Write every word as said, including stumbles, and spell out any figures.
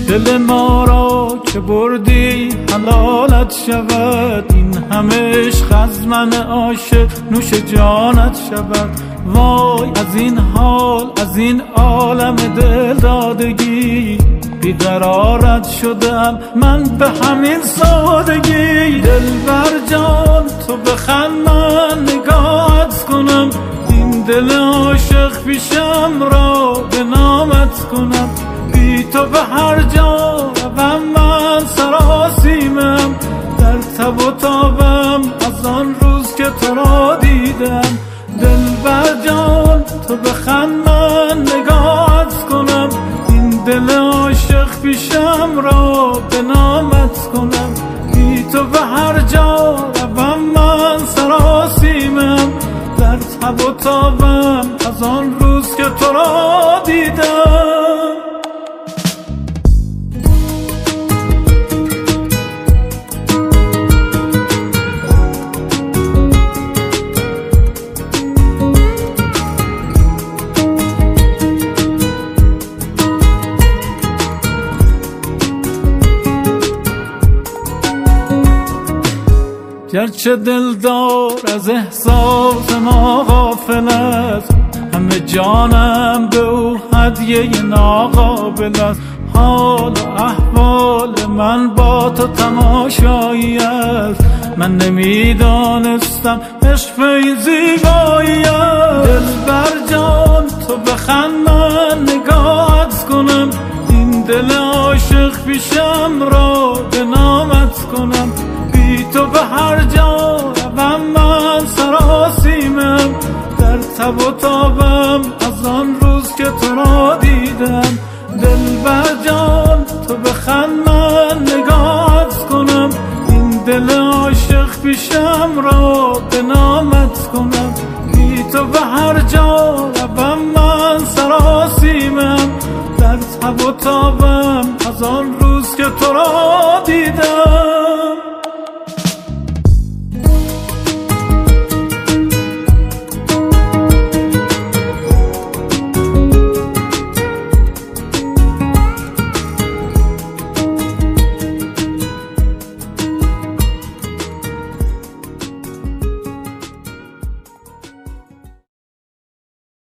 دل ما را که بردی حلالت شود، این همه عشق از من عاشق نوش جانت شود. وای از این حال، از این عالم دل دادگی، بیقرارت شدم من به همین سادگی. دل بر جان تو بخند من نگاهت کنم، این دل عاشق پیشم را به نامت کنم. بی تو به هر جا روم من سراسیمم، در تب و تابم از آن روز که تو را دیدم. دل بر جان تو بخند من نگاهت کنم، این دل عاشق پیشم را به نامت کنم. بی تو به هر جا روم من سراسیمم، در تب و تابم از آن روز که تو را دیدم. گرچه دلدار از احساس ما غافل است، همه جانم به او هدیه ناقابل است. حال و احوال من با تو تماشایی است، من نمیدانستم عشق این زیبایی است. دل بر جان تو بخند من نگاهت کنم، این دل عاشق پیشم را به نامت کنم. بی تو به هر جا روم من سراسیمم، در تب و تابم